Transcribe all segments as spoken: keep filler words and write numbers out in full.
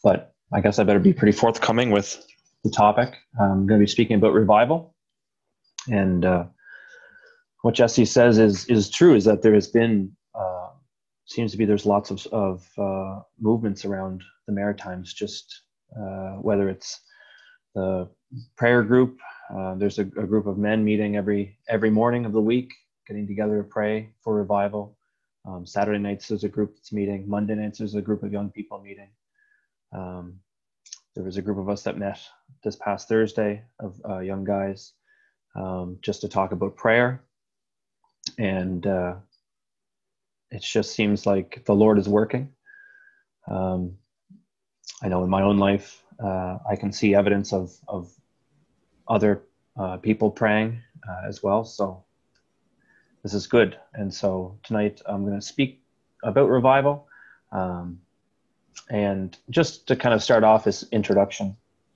but I guess I better be pretty forthcoming with the topic. I'm going to be speaking about revival, and uh, what Jesse says is is true. Is that there has been uh, seems to be there's lots of of uh, movements around the Maritimes. Just uh, whether it's the prayer group, uh, there's a, a group of men meeting every every morning of the week, getting together to pray for revival. Um, Saturday nights there's a group that's meeting. Monday nights there's a group of young people meeting. Um, there was a group of us that met this past Thursday of uh, young guys um, just to talk about prayer. And uh, it just seems like the Lord is working. Um, I know in my own life, uh, I can see evidence of, of other uh, people praying uh, as well. So this is good. And so tonight I'm going to speak about revival. Um, and just to kind of start off this introduction,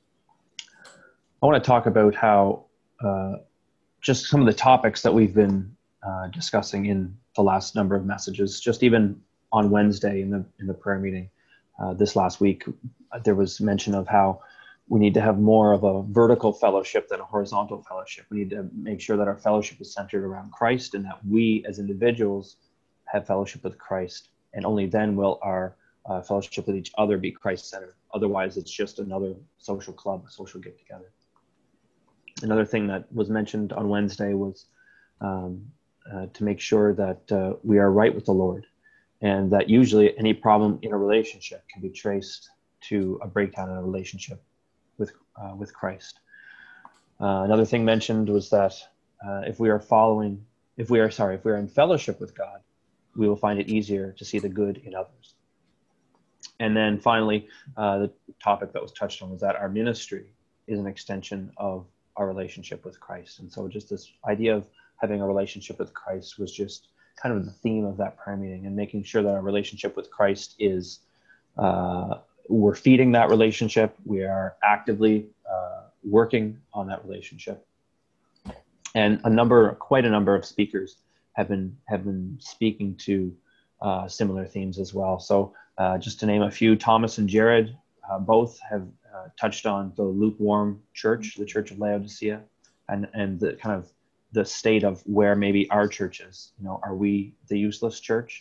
I want to talk about how uh, just some of the topics that we've been uh, discussing in the last number of messages, just even on Wednesday in the in the prayer meeting uh, this last week, there was mention of how we need to have more of a vertical fellowship than a horizontal fellowship. We need to make sure that our fellowship is centered around Christ, and that we as individuals have fellowship with Christ, and only then will our uh, fellowship with each other be Christ-centered. Otherwise, it's just another social club, a social get-together. Another thing that was mentioned on Wednesday was um, uh, to make sure that uh, we are right with the Lord, and that usually any problem in a relationship can be traced to a breakdown in a relationship with uh, with Christ. Uh, another thing mentioned was that uh, if we are following, if we are sorry, if we are in fellowship with God, we will find it easier to see the good in others. And then finally, uh, the topic that was touched on was that our ministry is an extension of our relationship with Christ. And so just this idea of having a relationship with Christ was just kind of the theme of that prayer meeting, and making sure that our relationship with Christ is, uh, we're feeding that relationship. We are actively uh, working on that relationship. And a number, quite a number of speakers have been, have been speaking to uh, similar themes as well. So uh, just to name a few, Thomas and Jared uh, both have Uh, touched on the lukewarm church, the church of Laodicea, and and the kind of the state of where maybe our church is. You know, are we the useless church?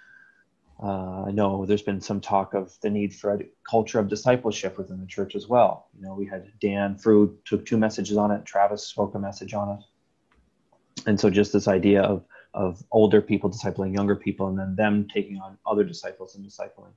Uh, I know there's been some talk of the need for a culture of discipleship within the church as well. You know, we had Dan Frood took two messages on it. Travis spoke a message on it. And so just this idea of of older people discipling younger people, and then them taking on other disciples and discipling.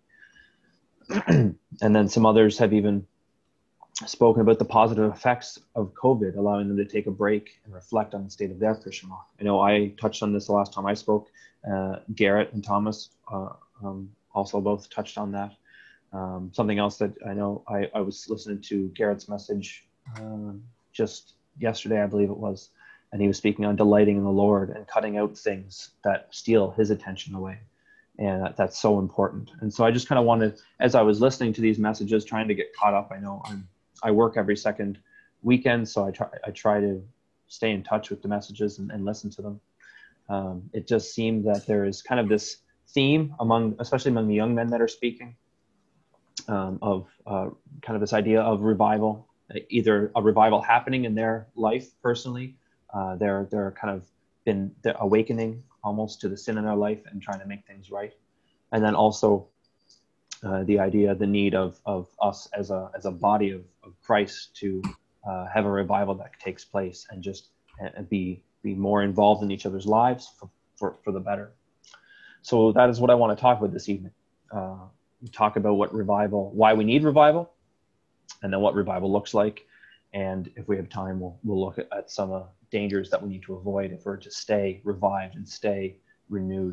And then some others have even spoken about the positive effects of COVID, allowing them to take a break and reflect on the state of their Christian walk. I know I touched on this the last time I spoke. Uh, Garrett and Thomas uh, um, also both touched on that. Um, something else that I know I, I was listening to Garrett's message um, just yesterday, I believe it was, and he was speaking on delighting in the Lord and cutting out things that steal his attention away. And that, that's so important. And so I just kind of wanted, as I was listening to these messages, trying to get caught up. I know I'm I work every second weekend, so I try I try to stay in touch with the messages and, and listen to them. Um, it just seemed that there is kind of this theme among, especially among the young men that are speaking, um, of uh, kind of this idea of revival, either a revival happening in their life personally, uh, they're they're kind of been they're awakening almost to the sin in their life and trying to make things right, and then also Uh, the idea, the need of of us as a as a body of, of Christ to uh, have a revival that takes place, and just and be be more involved in each other's lives for, for, for the better. So that is what I want to talk about this evening. Uh, talk about what revival, why we need revival, and then what revival looks like. And if we have time, we'll we'll look at, at some uh, dangers that we need to avoid if we're to stay revived and stay renewed.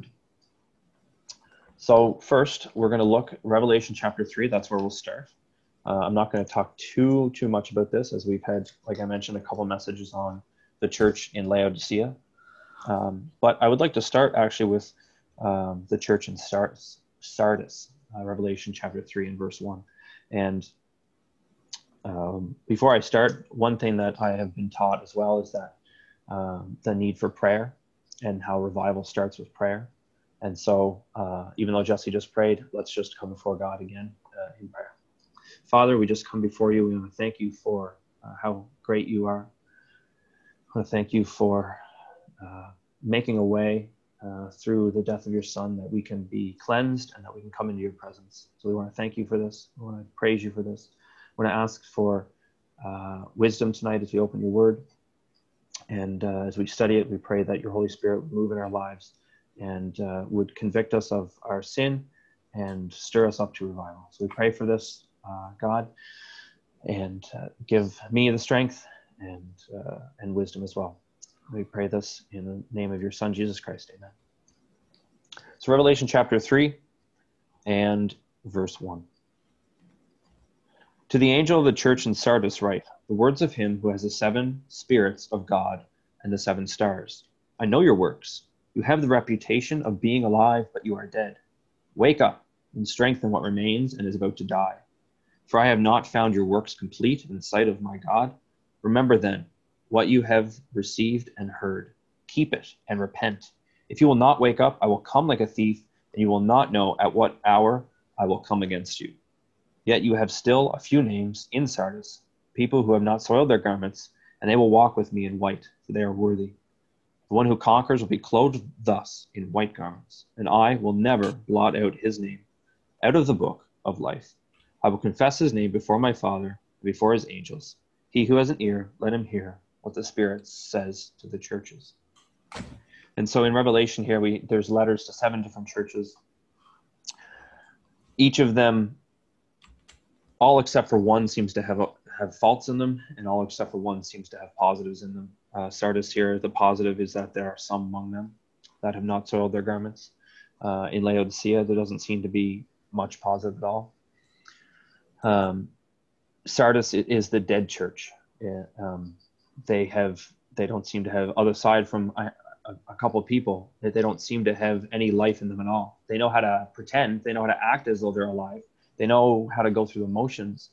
So first, we're going to look at Revelation chapter three. That's where we'll start. Uh, I'm not going to talk too too much about this, as we've had, like I mentioned, a couple messages on the church in Laodicea. Um, but I would like to start actually with um, the church in Sardis, Sardis uh, Revelation chapter three and verse one. And um, before I start, one thing that I have been taught as well is that um, the need for prayer, and how revival starts with prayer. And so uh, even though Jesse just prayed, let's just come before God again uh, in prayer. Father, we just come before you. We want to thank you for uh, how great you are. I want to thank you for uh, making a way uh, through the death of your Son that we can be cleansed and that we can come into your presence. So we want to thank you for this. We want to praise you for this. We want to ask for uh, wisdom tonight as we open your word. And uh, as we study it, we pray that your Holy Spirit would move in our lives and uh, would convict us of our sin and stir us up to revival. So we pray for this, uh, God, and uh, give me the strength and uh, and wisdom as well. We pray this in the name of your Son, Jesus Christ. Amen. So Revelation chapter three and verse one. To the angel of the church in Sardis write, the words of him who has the seven spirits of God and the seven stars. I know your works. You have the reputation of being alive, but you are dead. Wake up and strengthen what remains and is about to die. For I have not found your works complete in the sight of my God. Remember then what you have received and heard. Keep it and repent. If you will not wake up, I will come like a thief, and you will not know at what hour I will come against you. Yet you have still a few names in Sardis, people who have not soiled their garments, and they will walk with me in white, for they are worthy. The one who conquers will be clothed thus in white garments, and I will never blot out his name out of the book of life. I will confess his name before my Father and before his angels. He who has an ear, let him hear what the Spirit says to the churches. And so in Revelation here, we there's letters to seven different churches. Each of them, all except for one, seems to have have faults in them, and all except for one seems to have positives in them. Uh, Sardis here, the positive is that there are some among them that have not soiled their garments. Uh, in Laodicea, there doesn't seem to be much positive at all. Um, Sardis is the dead church. Yeah, um, they have they don't seem to have, other aside from a, a, a couple of people, that they don't seem to have any life in them at all. They know how to pretend. They know how to act as though they're alive. They know how to go through the motions,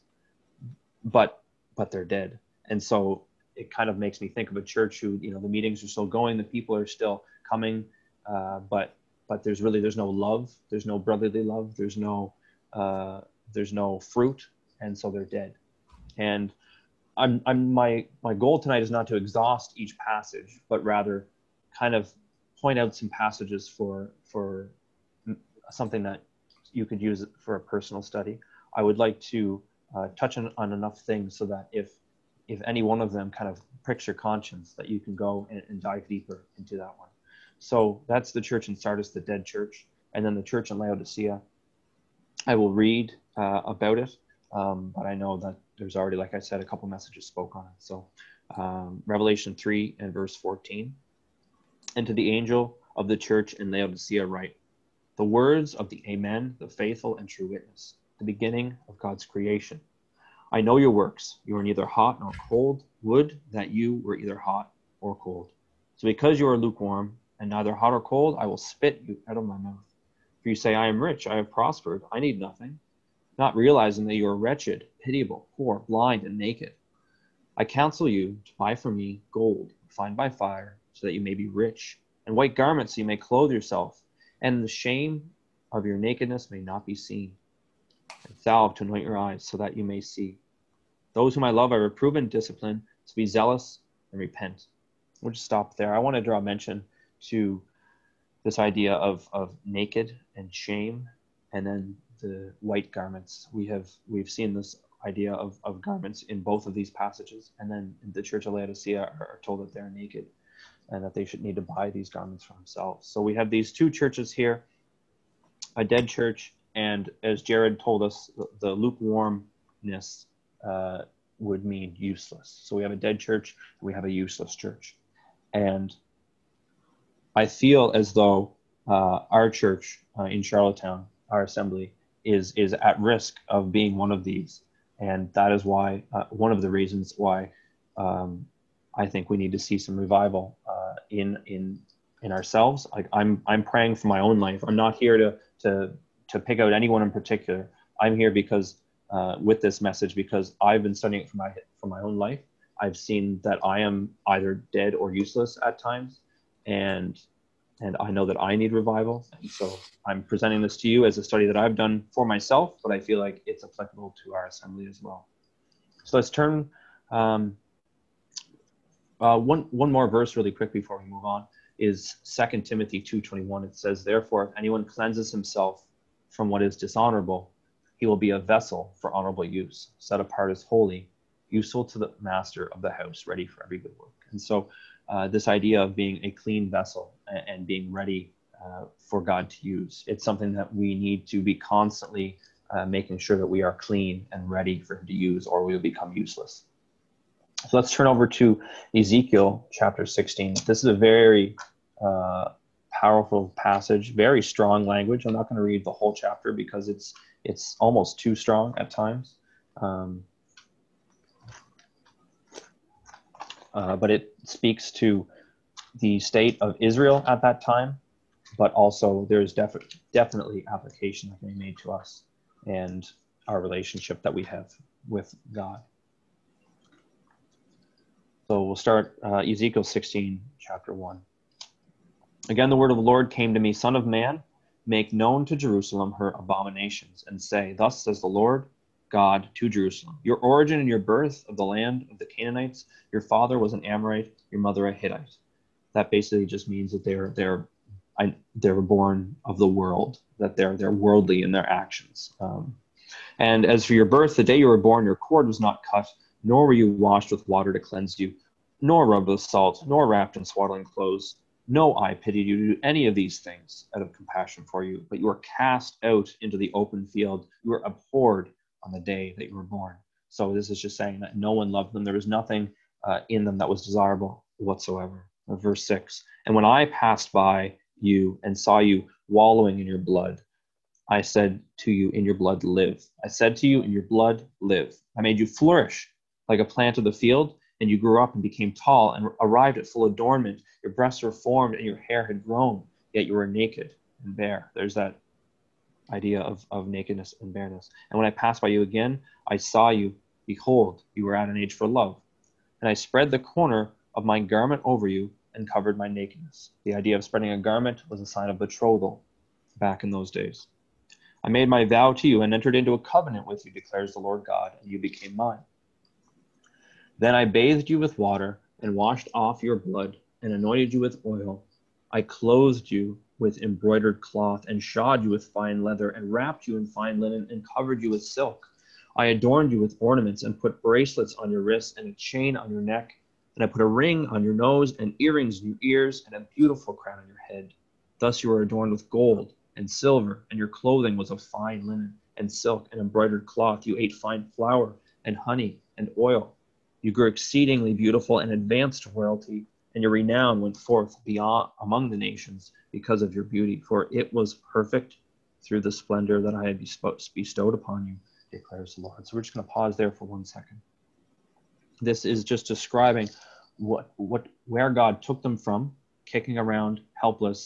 but but they're dead. And so it kind of makes me think of a church who, you know, the meetings are still going, the people are still coming, uh, but but there's really there's no love, there's no brotherly love, there's no uh, there's no fruit, and so they're dead. And I'm I'm my my goal tonight is not to exhaust each passage, but rather kind of point out some passages for for something that you could use it for a personal study. I would like to uh, touch on, on enough things so that if if any one of them kind of pricks your conscience, that you can go and, and dive deeper into that one. So that's the church in Sardis, the dead church, and then the church in Laodicea. I will read uh, about it, um, but I know that there's already, like I said, a couple messages spoke on it. So um, Revelation three and verse fourteen. And to the angel of the church in Laodicea write, the words of the Amen, the faithful and true witness, the beginning of God's creation. I know your works. You are neither hot nor cold. Would that you were either hot or cold. So because you are lukewarm and neither hot or cold, I will spit you out of my mouth. For you say, I am rich, I have prospered, I need nothing, not realizing that you are wretched, pitiable, poor, blind, and naked. I counsel you to buy from me gold, refined by fire, so that you may be rich, and white garments so you may clothe yourself, and the shame of your nakedness may not be seen, and salve to anoint your eyes, so that you may see. Those whom I love I reprove and discipline, so be zealous and repent. We'll just stop there. I want to draw mention to this idea of, of naked and shame, and then the white garments. We have we've seen this idea of, of garments in both of these passages, and then the church of Laodicea are, are told that they're naked and that they should need to buy these garments for themselves. So we have these two churches here, a dead church, and as Jared told us, the, the lukewarmness uh, would mean useless. So we have a dead church, and we have a useless church. And I feel as though uh, our church uh, in Charlottetown, our assembly, is is at risk of being one of these. And that is why, uh, one of the reasons why um, I think we need to see some revival uh, in in in ourselves. Like I'm I'm praying for my own life. I'm not here to to to pick out anyone in particular. I'm here because uh, with this message because I've been studying it for my for my own life. I've seen that I am either dead or useless at times, and and I know that I need revival. And so I'm presenting this to you as a study that I've done for myself, but I feel like it's applicable to our assembly as well. So let's turn um, uh, one one more verse really quick before we move on is Second Timothy two twenty-one. It says, "Therefore, if anyone cleanses himself from what is dishonorable, he will be a vessel for honorable use, set apart as holy, useful to the master of the house, ready for every good work." And so uh, this idea of being a clean vessel and, and being ready uh, for God to use, it's something that we need to be constantly uh, making sure that we are clean and ready for him to use, or we will become useless. So let's turn over to Ezekiel chapter sixteen. This is a very uh, powerful passage, very strong language. I'm not going to read the whole chapter because it's it's almost too strong at times. Um, uh, but it speaks to the state of Israel at that time, but also there's def- definitely application that can be made to us and our relationship that we have with God. So we'll start uh, Ezekiel sixteen, chapter one. "Again, the word of the Lord came to me, Son of man, make known to Jerusalem her abominations, and say, Thus says the Lord God to Jerusalem, your origin and your birth of the land of the Canaanites, your father was an Amorite, your mother a Hittite." That basically just means that they're they're I, they were born of the world, that they're they're worldly in their actions. Um, and as for your birth, the day you were born, your cord was not cut, nor were you washed with water to cleanse you, nor rubbed with salt, nor wrapped in swaddling clothes. No eye pitied you to do any of these things out of compassion for you, but you were cast out into the open field. You were abhorred on the day that you were born. So this is just saying that no one loved them. There was nothing uh, in them that was desirable whatsoever. Verse six, "And when I passed by you and saw you wallowing in your blood, I said to you, in your blood live. I said to you, in your blood live. I made you flourish like a plant of the field, and you grew up and became tall and arrived at full adornment. Your breasts were formed and your hair had grown, yet you were naked and bare." There's that idea of, of nakedness and bareness. "And when I passed by you again, I saw you. Behold, you were at an age for love. And I spread the corner of my garment over you and covered my nakedness." The idea of spreading a garment was a sign of betrothal back in those days. "I made my vow to you and entered into a covenant with you, declares the Lord God, and you became mine. Then I bathed you with water and washed off your blood and anointed you with oil. I clothed you with embroidered cloth and shod you with fine leather and wrapped you in fine linen and covered you with silk. I adorned you with ornaments and put bracelets on your wrists and a chain on your neck. And I put a ring on your nose and earrings in your ears and a beautiful crown on your head. Thus you were adorned with gold and silver, and your clothing was of fine linen and silk and embroidered cloth. You ate fine flour and honey and oil. You grew exceedingly beautiful and advanced to royalty, and your renown went forth beyond among the nations because of your beauty, for it was perfect through the splendor that I had bestowed upon you, declares the Lord." So we're just going to pause there for one second. This is just describing what what where God took them from, kicking around helpless,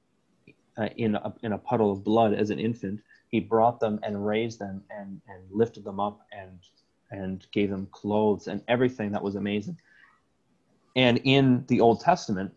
Uh, in a, in a puddle of blood as an infant. He brought them and raised them and, and lifted them up and and gave them clothes and everything that was amazing. And in the Old Testament,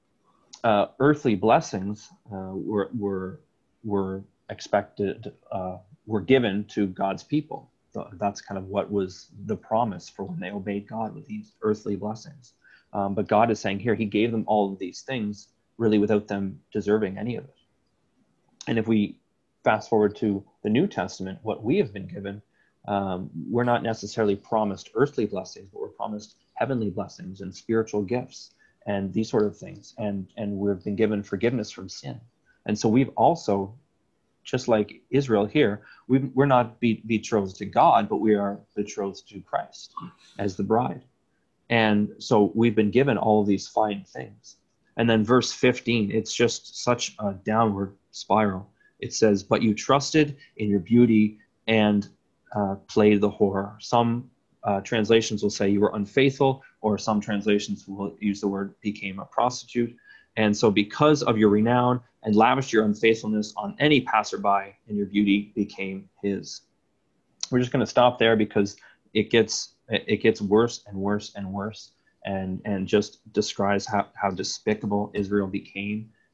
uh, earthly blessings uh, were were were expected, uh, were given to God's people. So that's kind of what was the promise for when they obeyed God, with these earthly blessings. Um, but God is saying here, he gave them all of these things really without them deserving any of it. And if we fast forward to the New Testament, what we have been given, um, we're not necessarily promised earthly blessings, but we're promised heavenly blessings and spiritual gifts and these sort of things. And, and we've been given forgiveness from sin. And so we've also, just like Israel here, we've, we're not be, betrothed to God, but we are betrothed to Christ as the bride. And so we've been given all of these fine things. And then verse fifteen, it's just such a downward spiral. It says, "But you trusted in your beauty and uh, played the whore." Some uh, translations will say you were unfaithful, or some translations will use the word became a prostitute. And so because of your renown and lavished your unfaithfulness on any passerby, and your beauty became his. We're just going to stop there because it gets it gets worse and worse and worse. And, and just describes how, how despicable Israel became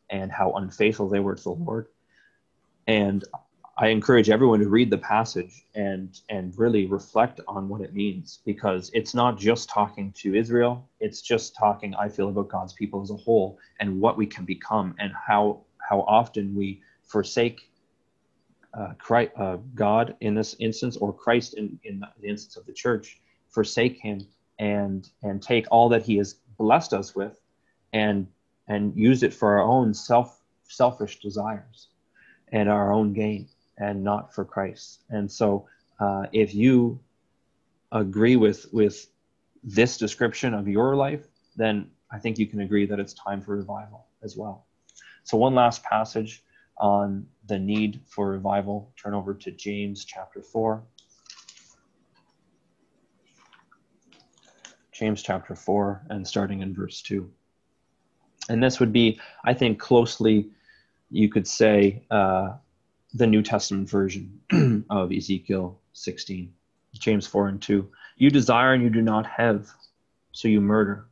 and how unfaithful they were to the Lord. And I encourage everyone to read the passage and and really reflect on what it means, because it's not just talking to Israel. It's just talking, I feel, about God's people as a whole and what we can become, and how how often we forsake uh, Christ, uh, God in this instance, or Christ in, in the instance of the church, forsake him and and take all that he has blessed us with and and use it for our own self selfish desires and our own gain, and not for Christ. And so uh, if you agree with with this description of your life, then I think you can agree that it's time for revival as well. So one last passage on the need for revival. Turn over to James chapter four. James chapter four, and starting in verse two. And this would be, I think, closely, you could say, uh, the New Testament version of Ezekiel sixteen. James four and two. You desire and you do not have, so you murder.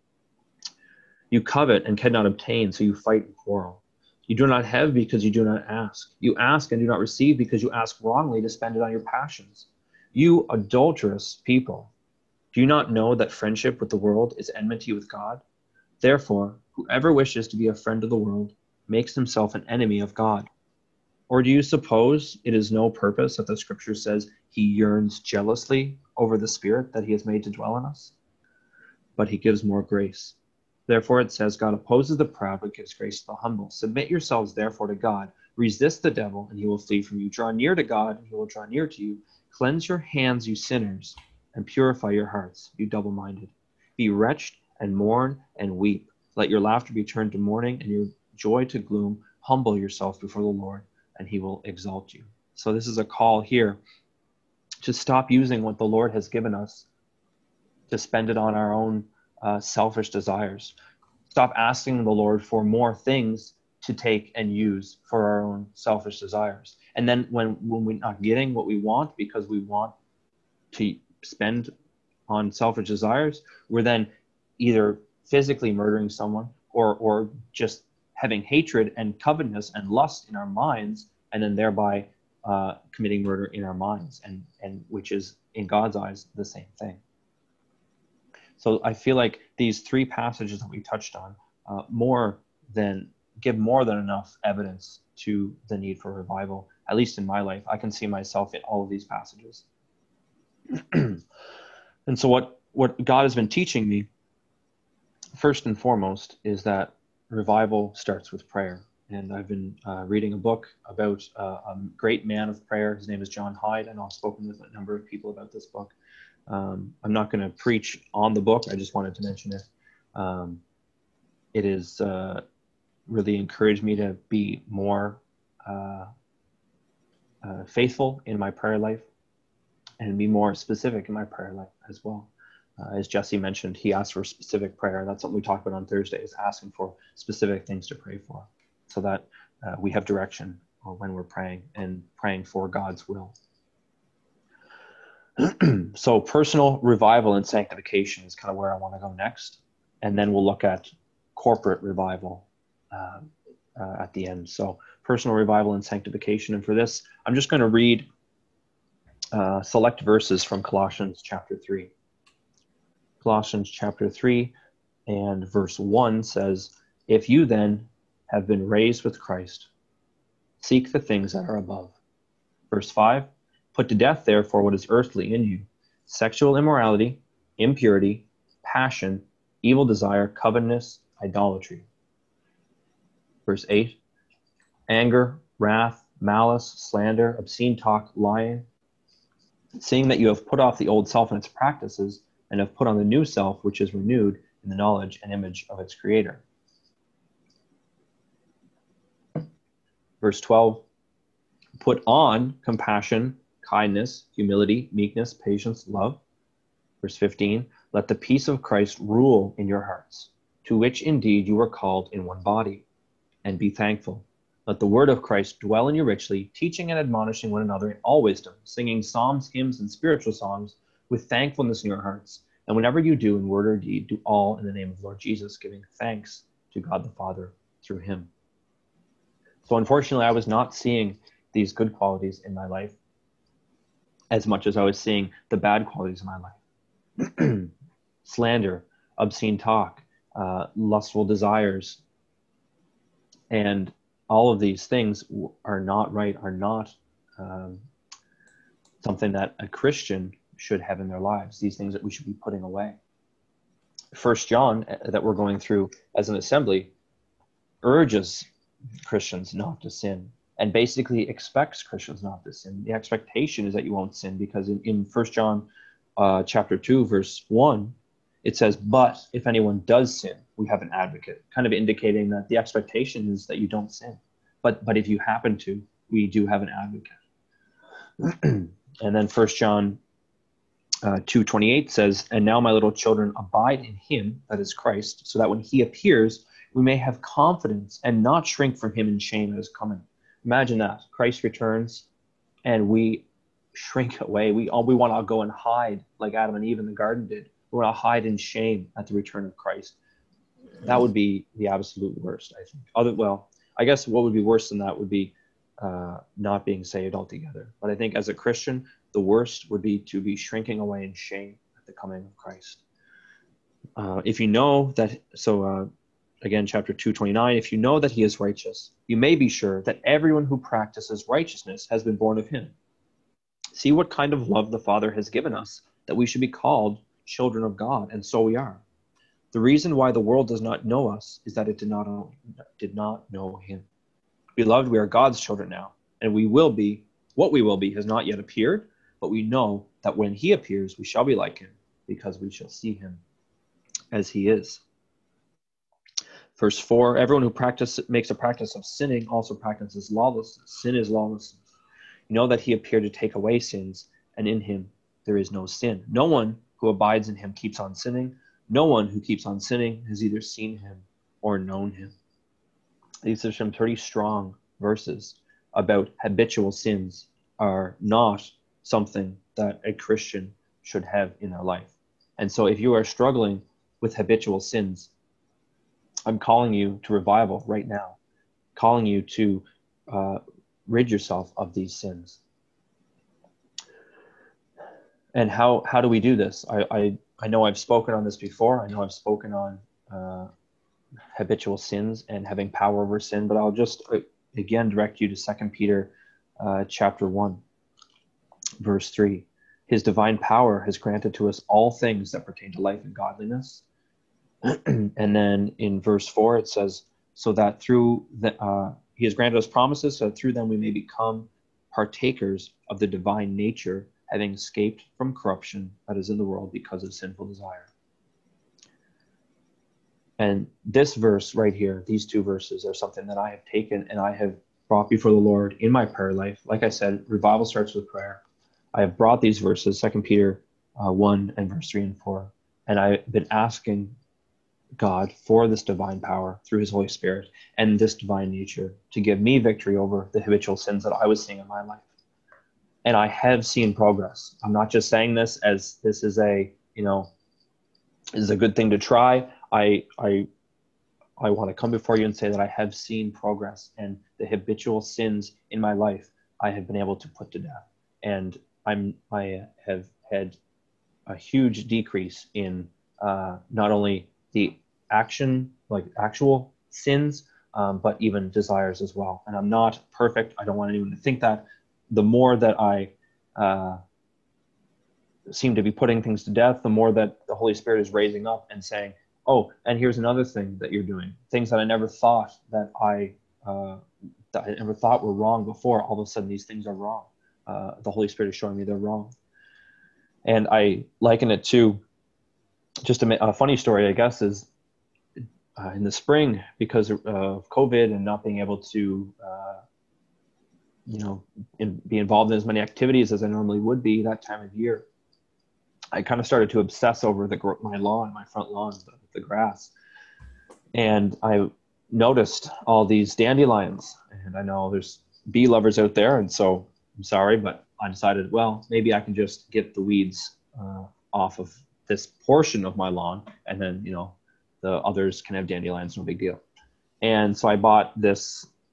You covet and cannot obtain, so you fight and quarrel. You do not have because you do not ask. You ask and do not receive because you ask wrongly to spend it on your passions. You adulterous people, do you not know that friendship with the world is enmity with God? Therefore, whoever wishes to be a friend of the world makes himself an enemy of God. Or do you suppose it is no purpose that the scripture says he yearns jealously over the Spirit that he has made to dwell in us? But he gives more grace. Therefore it says, God opposes the proud but gives grace to the humble. Submit yourselves therefore to God. Resist the devil and he will flee from you. Draw near to God and he will draw near to you. Cleanse your hands, you sinners, and purify your hearts, you double-minded. Be wretched and mourn and weep. Let your laughter be turned to mourning and your joy to gloom. Humble yourself before the Lord, and he will exalt you. So this is a call here to stop using what the Lord has given us to spend it on our own uh, selfish desires. Stop asking the Lord for more things to take and use for our own selfish desires. And then when, when we're not getting what we want because we want to spend on selfish desires, we're then either physically murdering someone or or just having hatred and covetousness and lust in our minds, and then thereby uh, committing murder in our minds, and, and which is, in God's eyes, the same thing. So I feel like these three passages that we touched on uh, more than give more than enough evidence to the need for revival. At least in my life, I can see myself in all of these passages. And so what, what God has been teaching me, first and foremost, is that revival starts with prayer. And I've been uh, reading a book about uh, a great man of prayer. His name is John Hyde, and I've spoken with a number of people about this book. Um, I'm not going to preach on the book. I just wanted to mention it. Um, it has uh, really encouraged me to be more uh, uh, faithful in my prayer life and be more specific in my prayer life as well. Uh, as Jesse mentioned, he asked for specific prayer. That's something we talked about on Thursday, is asking for specific things to pray for, so that uh, we have direction when we're praying and praying for God's will. So personal revival and sanctification is kind of where I want to go next. And then we'll look at corporate revival uh, uh, at the end. So personal revival and sanctification. And for this, I'm just going to read uh, select verses from Colossians chapter three. Colossians chapter three and verse one says, "If you then have been raised with Christ, seek the things that are above." Verse five, "Put to death, therefore, what is earthly in you, sexual immorality, impurity, passion, evil desire, covetousness, idolatry." Verse eight, "Anger, wrath, malice, slander, obscene talk, lying, seeing that you have put off the old self and its practices, and have put on the new self, which is renewed in the knowledge and image of its creator." Verse twelve, "Put on compassion, kindness, humility, meekness, patience, love." Verse fifteen, "Let the peace of Christ rule in your hearts, to which indeed you were called in one body, and be thankful. Let the word of Christ dwell in you richly, teaching and admonishing one another in all wisdom, singing psalms, hymns, and spiritual songs with thankfulness in your hearts. And whenever you do in word or deed, do all in the name of the Lord Jesus, giving thanks to God the Father through him." So unfortunately, I was not seeing these good qualities in my life as much as I was seeing the bad qualities in my life. Slander, obscene talk, uh, lustful desires, and all of these things are not right, are not um, something that a Christian should have in their lives, these things that we should be putting away. First John, that we're going through as an assembly, urges Christians not to sin, and basically expects Christians not to sin. The expectation is that you won't sin, because in, in First John uh, chapter two, verse one, it says, but if anyone does sin, we have an advocate, kind of indicating that the expectation is that you don't sin. But but if you happen to, we do have an advocate. And then First John uh, two twenty-eight says, and now, my little children, abide in him, that is Christ, so that when he appears, we may have confidence and not shrink from him in shame at his coming. Imagine that. Christ returns and we shrink away. We all we want to go and hide like Adam and Eve in the garden did. We want to hide in shame at the return of Christ. That would be the absolute worst, I think. Other well, I guess what would be worse than that would be uh, not being saved altogether. But I think as a Christian, the worst would be to be shrinking away in shame at the coming of Christ. Uh, if you know that, so uh, again, chapter two twenty-nine, if you know that he is righteous, you may be sure that everyone who practices righteousness has been born of him. See what kind of love the Father has given us, that we should be called children of God, and so we are. The reason why the world does not know us is that it did not know, did not know him. Beloved, we are God's children now, and we will be, what we will be has not yet appeared, but we know that when he appears, we shall be like him, because we shall see him as he is. Verse four, everyone who practice, makes a practice of sinning also practices lawlessness. Sin is lawlessness. You know that he appeared to take away sins, and in him there is no sin. No one who abides in him keeps on sinning. No one who keeps on sinning has either seen him or known him. These are some pretty strong verses about habitual sins are not something that a Christian should have in their life. And so if you are struggling with habitual sins, I'm calling you to revival right now, calling you to uh, rid yourself of these sins. And how, how do we do this? I, I, I know I've spoken on this before. I know I've spoken on uh, habitual sins and having power over sin, but I'll just uh, again direct you to Second Peter uh, chapter one, verse three. His divine power has granted to us all things that pertain to life and godliness. And then in verse four, it says, so that through the, uh, he has granted us promises, so that through them we may become partakers of the divine nature, having escaped from corruption that is in the world because of sinful desire. And this verse right here, these two verses are something that I have taken and I have brought before the Lord in my prayer life. Like I said, revival starts with prayer. I have brought these verses, Second Peter uh, one and verse three and four, and I've been asking God for this divine power through his Holy Spirit and this divine nature to give me victory over the habitual sins that I was seeing in my life. And I have seen progress. I'm not just saying this as this is a, you know, this is a good thing to try. I, I, I want to come before you and say that I have seen progress, and the habitual sins in my life I have been able to put to death. And I'm, I have had a huge decrease in uh, not only the action, like actual sins, um, but even desires as well. And I'm not perfect. I don't want anyone to think that. The more that I uh, seem to be putting things to death, the more that the Holy Spirit is raising up and saying, oh, and here's another thing that you're doing. Things that I never thought that I, uh, that I never thought were wrong before. All of a sudden, these things are wrong. Uh, the Holy Spirit is showing me they're wrong. And I liken it to just a, a funny story, I guess, is uh, in the spring, because of COVID and not being able to, uh, you know, in, be involved in as many activities as I normally would be that time of year, I kind of started to obsess over the my lawn, my front lawn, the, the grass. And I noticed all these dandelions, and I know there's bee lovers out there, and so I'm sorry, but I decided, well, maybe I can just get the weeds uh, off of this portion of my lawn, and then, you know, the others can have dandelions, no big deal. And so I bought this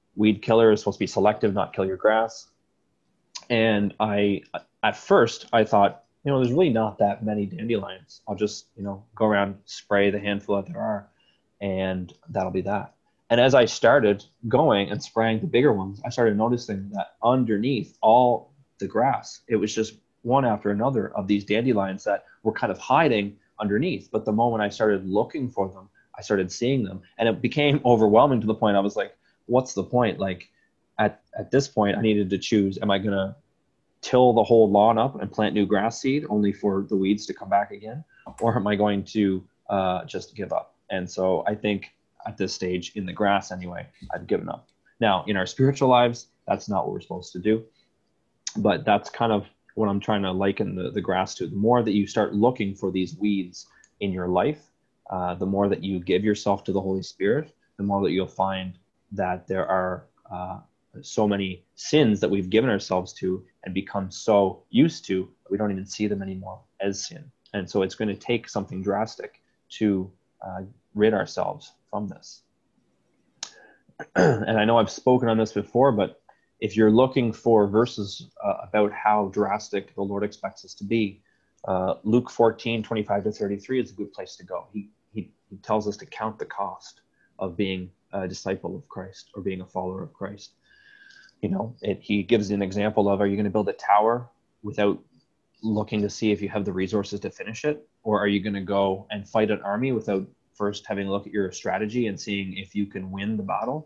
weed killer is supposed to be selective, not kill your grass. And I, at first, I thought, you know, there's really not that many dandelions. I'll just, you know, go around, spray the handful that there are, and that'll be that. And as I started going and spraying the bigger ones, I started noticing that underneath all the grass, it was just one after another of these dandelions that were kind of hiding underneath. But the moment I started looking for them, I started seeing them, and it became overwhelming to the point I was like, what's the point? Like at, at this point, I needed to choose, am I going to till the whole lawn up and plant new grass seed only for the weeds to come back again? Or am I going to uh, just give up? And so I think at this stage in the grass anyway, I've given up. Now in our spiritual lives, that's not what we're supposed to do, but that's kind of what I'm trying to liken the, the grass to. The more that you start looking for these weeds in your life, uh, the more that you give yourself to the Holy Spirit, the more that you'll find that there are uh, so many sins that we've given ourselves to and become so used to that we don't even see them anymore as sin. And so it's going to take something drastic to uh, rid ourselves from this. And I know I've spoken on this before, but if you're looking for verses uh, about how drastic the Lord expects us to be, uh, Luke fourteen, twenty-five to thirty-three is a good place to go. He, he, he tells us to count the cost of being a disciple of Christ or being a follower of Christ. You know, it, he gives an example of, are you going to build a tower without looking to see if you have the resources to finish it? Or are you going to go and fight an army without first having a look at your strategy and seeing if you can win the battle?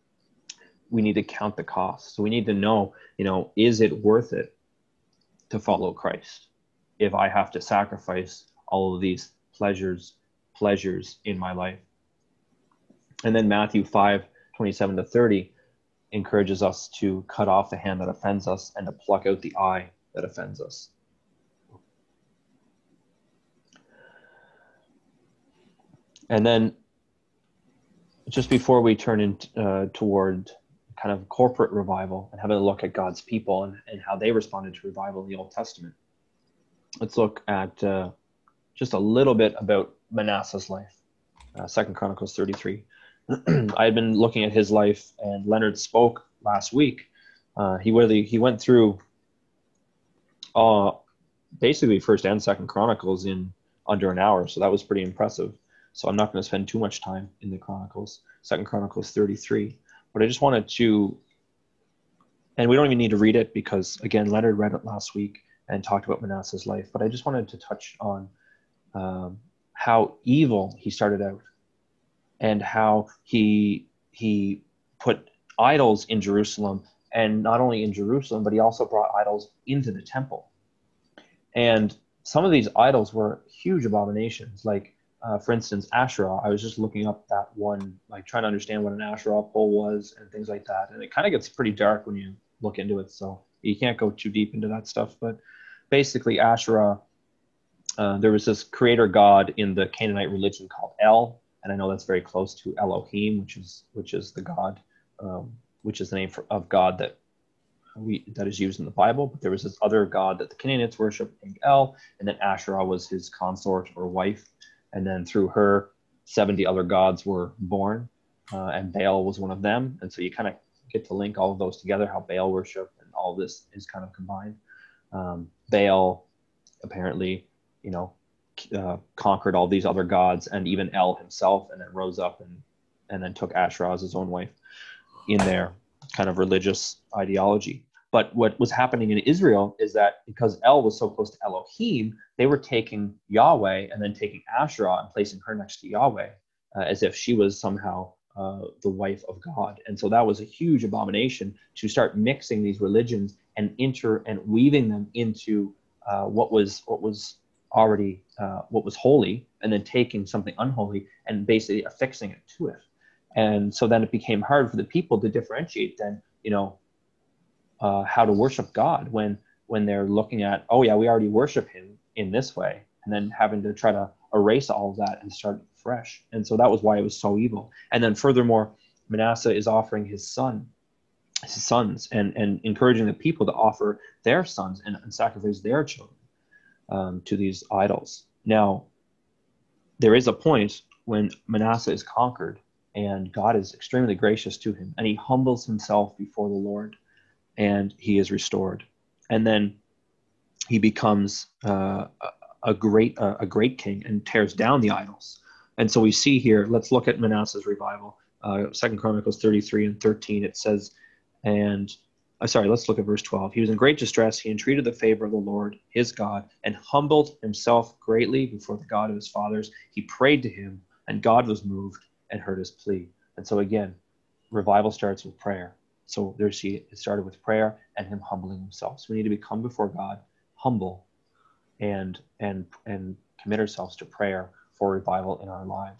We need to count the cost. So we need to know, you know, is it worth it to follow Christ if I have to sacrifice all of these pleasures, pleasures in my life? And then Matthew five, twenty-seven to thirty encourages us to cut off the hand that offends us and to pluck out the eye that offends us. And then just before we turn in, uh, toward kind of corporate revival and having a look at God's people and, and how they responded to revival in the Old Testament, let's look at uh, just a little bit about Manasseh's life. Uh, Second Chronicles thirty-three. I had been looking at his life, and Leonard spoke last week. Uh, he really he went through uh, basically First and Second Chronicles in under an hour, so that was pretty impressive. So I'm not going to spend too much time in the Chronicles, Second Chronicles thirty-three. But I just wanted to, and we don't even need to read it because, again, Leonard read it last week and talked about Manasseh's life. But I just wanted to touch on um, how evil he started out and how he he put idols in Jerusalem, and not only in Jerusalem, but he also brought idols into the temple. And some of these idols were huge abominations, like Uh, for instance, Asherah. I was just looking up that one, like trying to understand what an Asherah pole was and things like that. And it kind of gets pretty dark when you look into it. So you can't go too deep into that stuff. But basically, Asherah, uh, there was this creator god in the Canaanite religion called El. And I know that's very close to Elohim, which is which is the god, um, which is the name for, of God that we that is used in the Bible. But there was this other god that the Canaanites worshiped named El. And then Asherah was his consort or wife. And then through her, seventy other gods were born, uh, and Baal was one of them. And so you kind of get to link all of those together, how Baal worship and all of this is kind of combined. Um, Baal apparently, you know, uh, conquered all these other gods, and even El himself, and then rose up and, and then took Asherah as his own wife in their kind of religious ideology. But what was happening in Israel is that because El was so close to Elohim, they were taking Yahweh and then taking Asherah and placing her next to Yahweh uh, as if she was somehow uh, the wife of God. And so that was a huge abomination to start mixing these religions and inter and weaving them into uh, what was what was already uh, what was holy, and then taking something unholy and basically affixing it to it. And so then it became hard for the people to differentiate then, you know, Uh, how to worship God when when they're looking at, oh yeah, we already worship him in this way, and then having to try to erase all of that and start fresh. And so that was why it was so evil. And then furthermore, Manasseh is offering his son, his sons, and, and encouraging the people to offer their sons and, and sacrifice their children um, to these idols. Now, there is a point when Manasseh is conquered and God is extremely gracious to him, and he humbles himself before the Lord, and he is restored. And then he becomes uh, a, a great uh, a great king and tears down the idols. And so we see here, let's look at Manasseh's revival. Uh, Second Chronicles thirty-three and thirteen, it says, and uh, sorry, let's look at verse twelve. He was in great distress. He entreated the favor of the Lord, his God, and humbled himself greatly before the God of his fathers. He prayed to him, and God was moved and heard his plea. And so again, revival starts with prayer. So there you see it started with prayer and him humbling himself. So we need to become before God, humble, and and and commit ourselves to prayer for revival in our lives.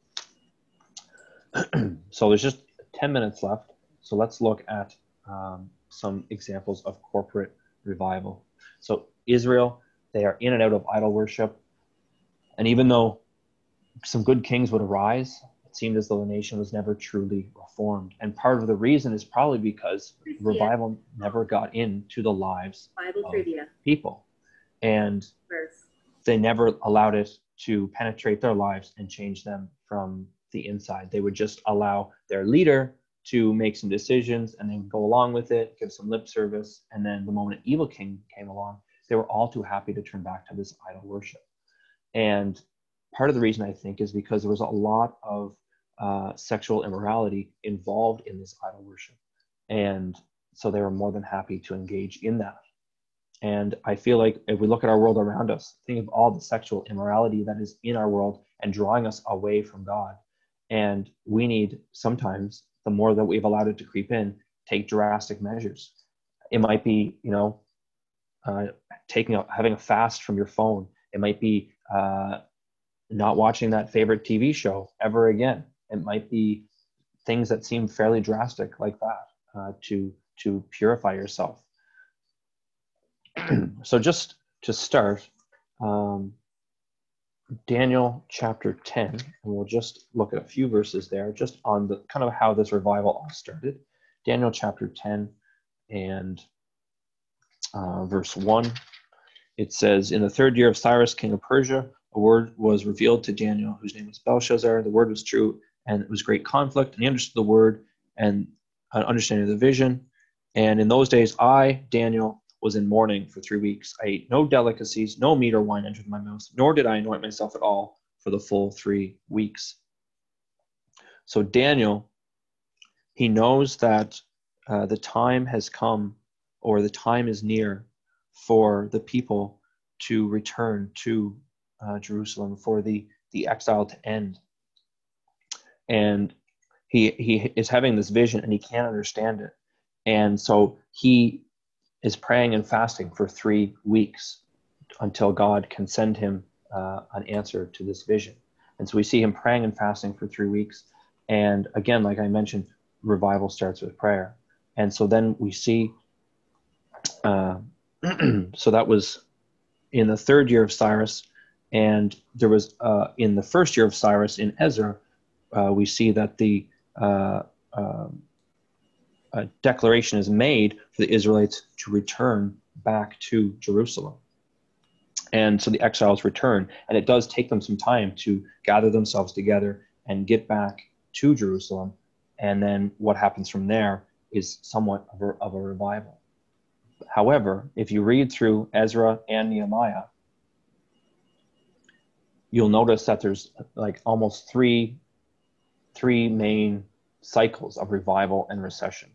So there's just ten minutes left. So let's look at um, some examples of corporate revival. So Israel, they are in and out of idol worship. And even though some good kings would arise, it seemed as though the nation was never truly reformed. And part of the reason is probably because revival never got into the lives Bible of trivia. people. And Verse. they never allowed it to penetrate their lives and change them from the inside. They would just allow their leader to make some decisions, and they would go along with it, give some lip service. And then the moment an evil king came along, they were all too happy to turn back to this idol worship. And part of the reason, I think, is because there was a lot of uh, sexual immorality involved in this idol worship. And so they were more than happy to engage in that. And I feel like if we look at our world around us, think of all the sexual immorality that is in our world and drawing us away from God. And we need sometimes, the more that we've allowed it to creep in, take drastic measures. It might be, you know, uh, taking a, having a fast from your phone. It might be uh, not watching that favorite T V show ever again. It might be things that seem fairly drastic like that uh, to to purify yourself. So just to start, um, Daniel chapter ten, and we'll just look at a few verses there, just on the kind of how this revival all started. Daniel chapter ten and uh, verse one, it says, in the third year of Cyrus, king of Persia, a word was revealed to Daniel, whose name was Belshazzar. The word was true, and it was great conflict, and he understood the word and uh, understanding the vision. And in those days, I, Daniel, was in mourning for three weeks. I ate no delicacies, no meat or wine entered my mouth, nor did I anoint myself at all for the full three weeks. So Daniel, he knows that uh, the time has come, or the time is near, for the people to return to uh, Jerusalem, for the, the exile to end. And he he is having this vision, and he can't understand it. And so he is praying and fasting for three weeks until God can send him uh, an answer to this vision. And so we see him praying and fasting for three weeks. And again, like I mentioned, revival starts with prayer. And so then we see, uh, so that was in the third year of Cyrus. And there was, uh, in the first year of Cyrus, in Ezra, uh, we see that the uh, um, a declaration is made for the Israelites to return back to Jerusalem. And so the exiles return, and it does take them some time to gather themselves together and get back to Jerusalem. And then what happens from there is somewhat of a, of a revival. However, if you read through Ezra and Nehemiah, you'll notice that there's like almost three, three main cycles of revival and recession.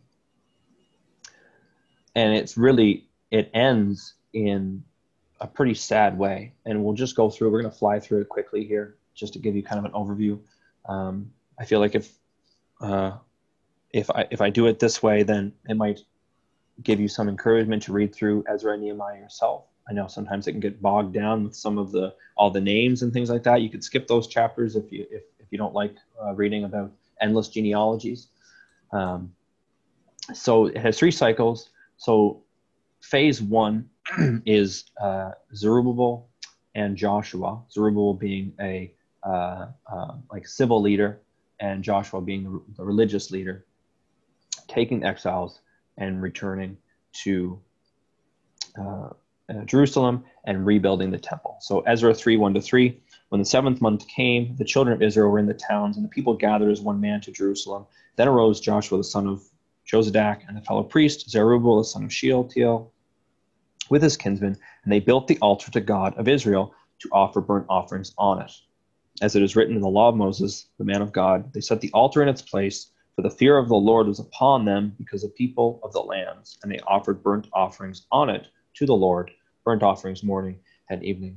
And it's really, it ends in a pretty sad way. And we'll just go through, we're going to fly through it quickly here, just to give you kind of an overview. Um, I feel like if uh, if I if I do it this way, then it might give you some encouragement to read through Ezra and Nehemiah yourself. I know sometimes it can get bogged down with some of the all the names and things like that. You could skip those chapters if you if, if you don't like uh, reading about endless genealogies. Um, so it has three cycles. So phase one is uh, Zerubbabel and Joshua. Zerubbabel being a uh, uh, like civil leader, and Joshua being the, the religious leader, taking exiles and returning to uh, uh, Jerusalem and rebuilding the temple. So Ezra three, one to three, When the seventh month came, the children of Israel were in the towns, and the people gathered as one man to Jerusalem. Then arose Joshua the son of Jozadak and the fellow priest Zerubbabel the son of Shealtiel with his kinsmen, and they built the altar to God of Israel to offer burnt offerings on it. As it is written in the law of Moses, the man of God, they set the altar in its place, for the fear of the Lord was upon them because of people of the lands, and they offered burnt offerings on it to the Lord, burnt offerings morning and evening.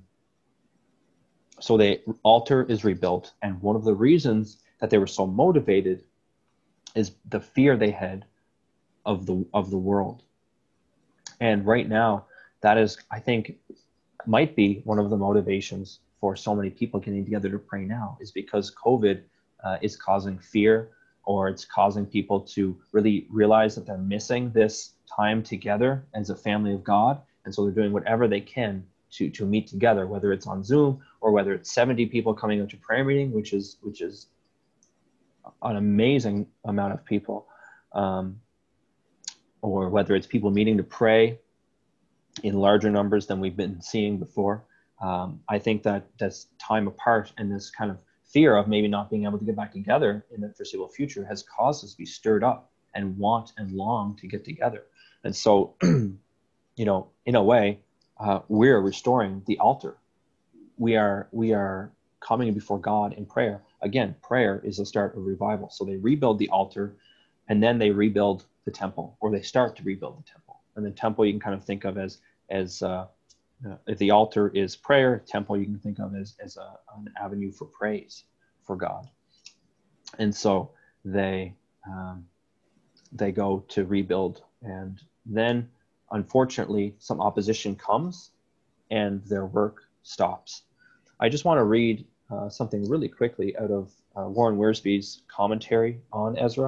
So the altar is rebuilt, and one of the reasons that they were so motivated is the fear they had of the of the world. And right now, that is, I think, might be one of the motivations for so many people getting together to pray now, is because COVID uh, is causing fear, or it's causing people to really realize that they're missing this time together as a family of God. And so they're doing whatever they can to, to meet together, whether it's on Zoom or whether it's seventy people coming into prayer meeting, which is, which is an amazing amount of people, um, or whether it's people meeting to pray in larger numbers than we've been seeing before. Um, I think that this time apart and this kind of fear of maybe not being able to get back together in the foreseeable future has caused us to be stirred up and want and long to get together. And so, you know, in a way, uh, we're restoring the altar. We are, we are coming before God in prayer. Again, prayer is the start of revival. So they rebuild the altar, and then they rebuild the temple, or they start to rebuild the temple. And the temple you can kind of think of as, as uh, uh, if the altar is prayer, temple you can think of as, as a, an avenue for praise for God. And so they, um, they go to rebuild. And then, unfortunately, some opposition comes and their work stops. I just want to read uh, something really quickly out of uh, Warren Wiersbe's commentary on Ezra.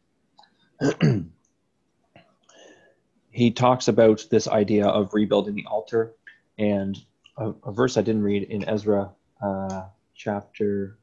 He talks about this idea of rebuilding the altar, and a, a verse I didn't read in Ezra uh, chapter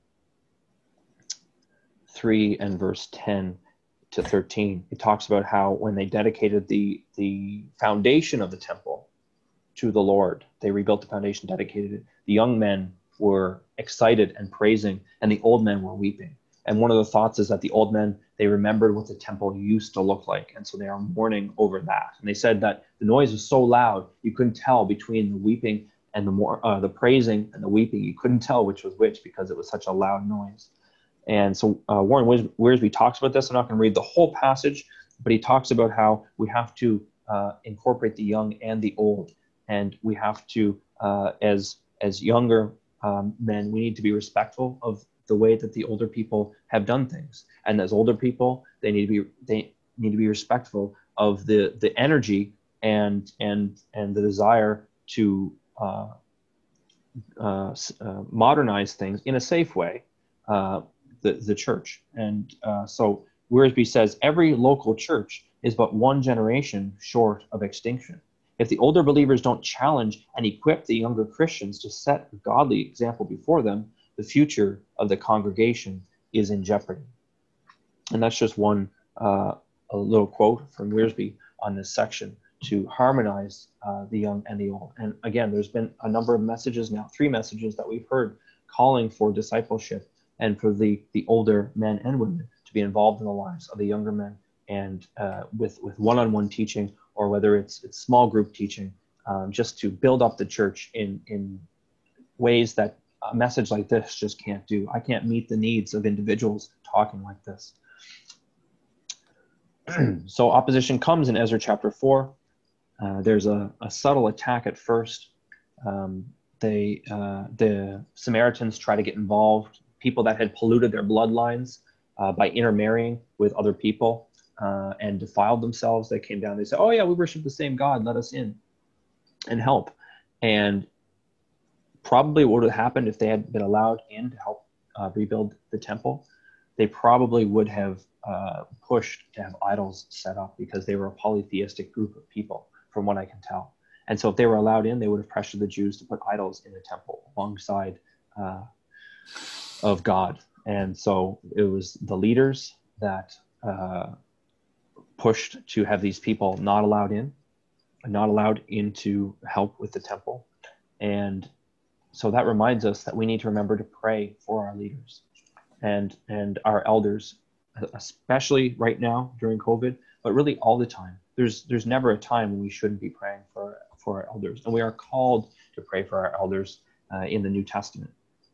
three and verse ten to thirteen. It talks about how when they dedicated the, the foundation of the temple to the Lord, they rebuilt the foundation, dedicated it. The young men were excited and praising, and the old men were weeping. And one of the thoughts is that the old men, they remembered what the temple used to look like. And so they are mourning over that. And they said that the noise was so loud, you couldn't tell between the weeping and the more, uh, the praising and the weeping. You couldn't tell which was which because it was such a loud noise. And so uh, Warren Wiersbe talks about this. I'm not going to read the whole passage, but he talks about how we have to uh, incorporate the young and the old. And we have to, uh, as, as younger um, men, we need to be respectful of the way that the older people have done things. And as older people, they need to be they need to be respectful of the the energy and and and the desire to uh, uh, uh, modernize things in a safe way, uh, the the church. And uh, so Wiersbe says every local church is but one generation short of extinction. If the older believers don't challenge and equip the younger Christians to set a godly example before them, the future of the congregation is in jeopardy. And that's just one uh, a little quote from Wiersbe on this section to harmonize uh, the young and the old. And again, there's been a number of messages now, three messages that we've heard calling for discipleship and for the, the older men and women to be involved in the lives of the younger men, and uh, with, with one-on-one teaching, or whether it's, it's small group teaching, um, just to build up the church in, in ways that a message like this just can't do. I can't meet the needs of individuals talking like this. So opposition comes in Ezra chapter four. Uh, there's a, a subtle attack at first. Um, they, uh, the Samaritans try to get involved. People that had polluted their bloodlines uh, by intermarrying with other people uh, and defiled themselves, they came down. They said, oh yeah, we worship the same God. Let us in and help. And probably what would have happened if they had been allowed in to help uh, rebuild the temple, they probably would have uh, pushed to have idols set up, because they were a polytheistic group of people, from what I can tell. And so if they were allowed in, they would have pressured the Jews to put idols in the temple alongside uh, of God. And so it was the leaders that uh, pushed to have these people not allowed in, not allowed in to help with the temple. And so that reminds us that we need to remember to pray for our leaders and and our elders, especially right now during COVID, but really all the time. There's there's never a time when we shouldn't be praying for for our elders, and we are called to pray for our elders uh, in the New Testament.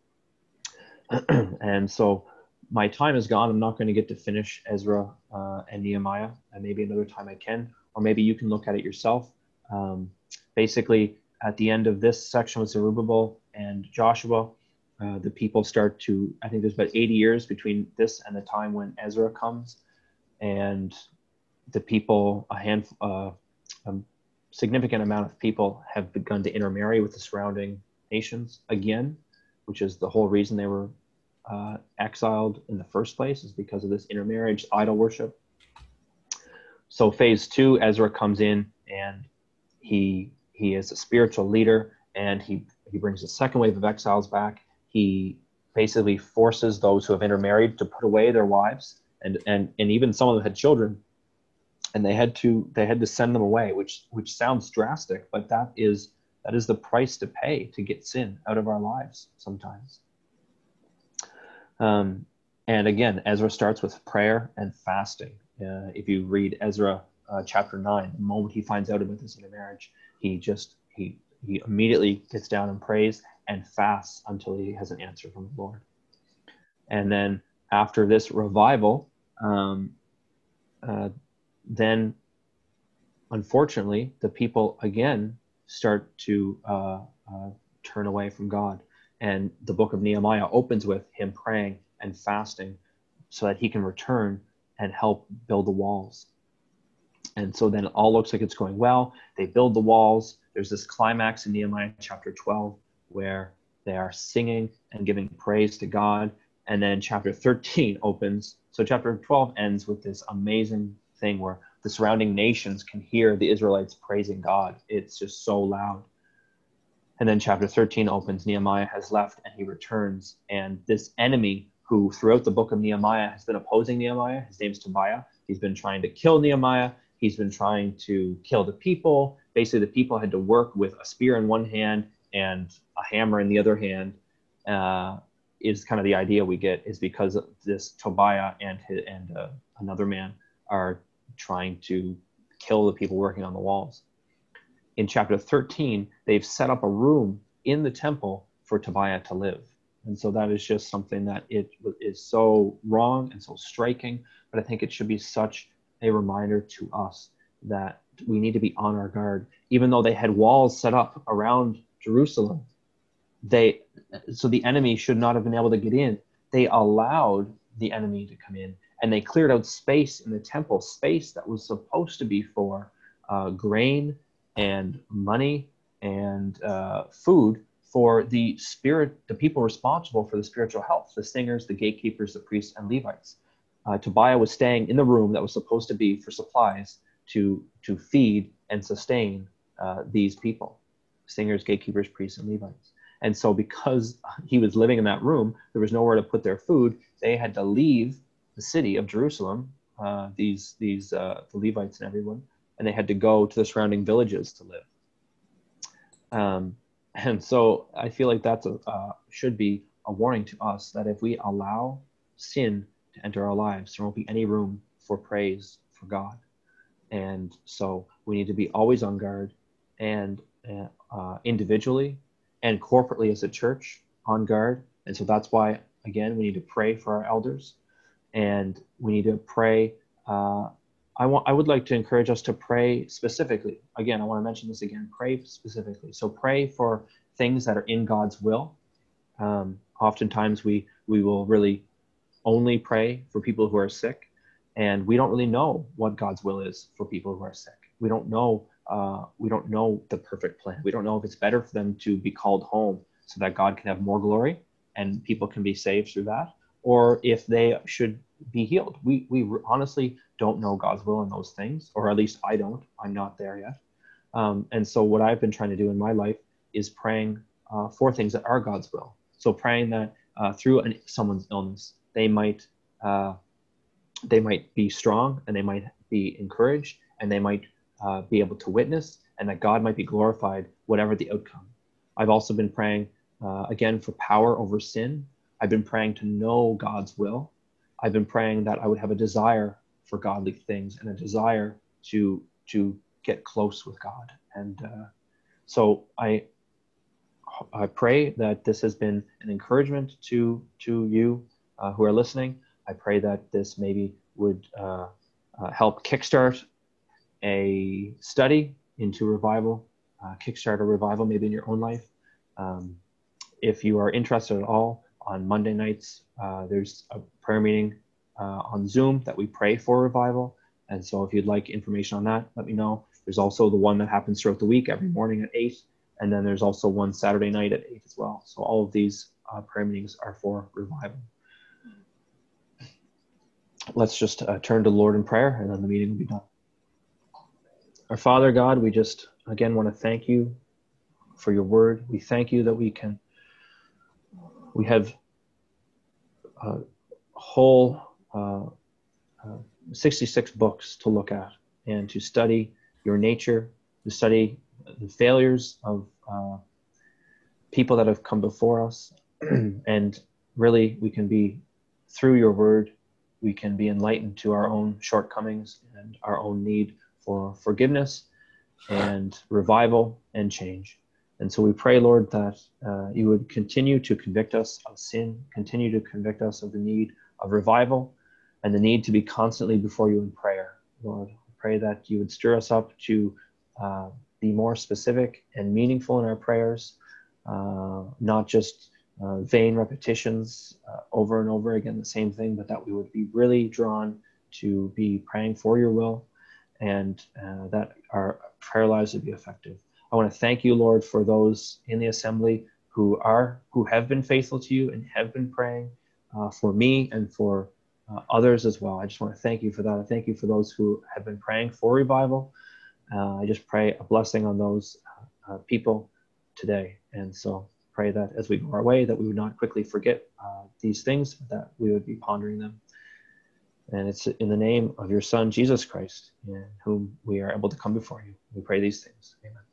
And so my time is gone. I'm not going to get to finish Ezra uh, and Nehemiah, and maybe another time I can, or maybe you can look at it yourself. Um, basically, at the end of this section with Zerubbabel and Joshua, uh, the people start to, I think there's about eighty years between this and the time when Ezra comes, and the people, a handful, uh, a significant amount of people have begun to intermarry with the surrounding nations again, which is the whole reason they were uh, exiled in the first place, is because of this intermarriage, idol worship. So phase two, Ezra comes in and he he is a spiritual leader, and he, he brings the second wave of exiles back. He basically forces those who have intermarried to put away their wives, and, and, and even some of them had children, and they had to they had to send them away, which which sounds drastic, but that is that is the price to pay to get sin out of our lives sometimes. Um, and again, Ezra starts with prayer and fasting. Uh, if you read Ezra uh, chapter nine, the moment he finds out about this intermarriage, he just he he immediately gets down and prays and fasts until he has an answer from the Lord. And then after this revival, um, uh, then unfortunately the people again start to uh, uh, turn away from God. And the book of Nehemiah opens with him praying and fasting so that he can return and help build the walls. And so then it all looks like it's going well. They build the walls. There's this climax in Nehemiah chapter twelve where they are singing and giving praise to God. And then chapter thirteen opens. So chapter twelve ends with this amazing thing where the surrounding nations can hear the Israelites praising God. It's just so loud. And then chapter thirteen opens. Nehemiah has left and he returns. And this enemy who throughout the book of Nehemiah has been opposing Nehemiah, his name's Tobiah. He's been trying to kill Nehemiah. He's been trying to kill the people. Basically, the people had to work with a spear in one hand and a hammer in the other hand. Uh, is kind of the idea we get, is because of this Tobiah and his, and uh, another man are trying to kill the people working on the walls. In chapter thirteen, they've set up a room in the temple for Tobiah to live. And so that is just something that it is so wrong and so striking, but I think it should be such a reminder to us that we need to be on our guard. Even though they had walls set up around Jerusalem, they so the enemy should not have been able to get in. They allowed the enemy to come in, and they cleared out space in the temple, space that was supposed to be for uh, grain and money and uh, food for the spirit, the people responsible for the spiritual health, the singers, the gatekeepers, the priests, and Levites. Uh, Tobiah was staying in the room that was supposed to be for supplies to, to feed and sustain uh, these people, singers, gatekeepers, priests, and Levites. And so because he was living in that room, there was nowhere to put their food. They had to leave the city of Jerusalem, uh, these, these uh, the Levites and everyone, and they had to go to the surrounding villages to live. Um, and so I feel like that's a, uh, should be a warning to us that if we allow sin to enter our lives, there won't be any room for praise for God. And so we need to be always on guard, and uh, individually and corporately as a church on guard. And so that's why, again, we need to pray for our elders, and we need to pray. Uh, I want, I would like to encourage us to pray specifically. Again, I want to mention this again, pray specifically. So pray for things that are in God's will. Um, oftentimes we, we will really only pray for people who are sick, and we don't really know what God's will is for people who are sick. We don't know, uh, we don't know the perfect plan. We don't know if it's better for them to be called home so that God can have more glory and people can be saved through that, or if they should be healed. We, we honestly don't know God's will in those things, or at least I don't. I'm not there yet. Um, and so what I've been trying to do in my life is praying uh, for things that are God's will. So praying that uh, through an, someone's illness, they might uh, they might be strong, and they might be encouraged, and they might uh, be able to witness, and that God might be glorified, whatever the outcome. I've also been praying uh, again, for power over sin. I've been praying to know God's will. I've been praying that I would have a desire for godly things and a desire to to get close with God. And uh, so I I pray that this has been an encouragement to to you uh, who are listening. I pray that this maybe would uh, uh, help kickstart a study into revival, uh, kickstart a revival maybe in your own life. Um, if you are interested at all, on Monday nights, uh, there's a prayer meeting uh, on Zoom that we pray for revival. And so if you'd like information on that, let me know. There's also the one that happens throughout the week every morning at eight. And then there's also one Saturday night at eight as well. So all of these uh, prayer meetings are for revival. Let's just uh, turn to the Lord in prayer, and then the meeting will be done. Our Father God, we just, again, want to thank you for your word. We thank you that we can, we have a whole uh, uh, sixty-six books to look at and to study your nature, to study the failures of uh, people that have come before us. And really, we can be, through your word, we can be enlightened to our own shortcomings and our own need for forgiveness and revival and change. And so we pray, Lord, that uh, you would continue to convict us of sin, continue to convict us of the need of revival and the need to be constantly before you in prayer. Lord, I pray that you would stir us up to uh, be more specific and meaningful in our prayers, uh, not just uh, vain repetitions uh, over and over again, the same thing, but that we would be really drawn to be praying for your will, and uh, that our prayer lives would be effective. I want to thank you, Lord, for those in the assembly who are, who have been faithful to you and have been praying uh, for me and for uh, others as well. I just want to thank you for that. I thank you for those who have been praying for revival. Uh, I just pray a blessing on those uh, uh, people today. And so pray that as we go our way, that we would not quickly forget uh, these things, that we would be pondering them. And it's in the name of your Son, Jesus Christ, in whom we are able to come before you. We pray these things. Amen.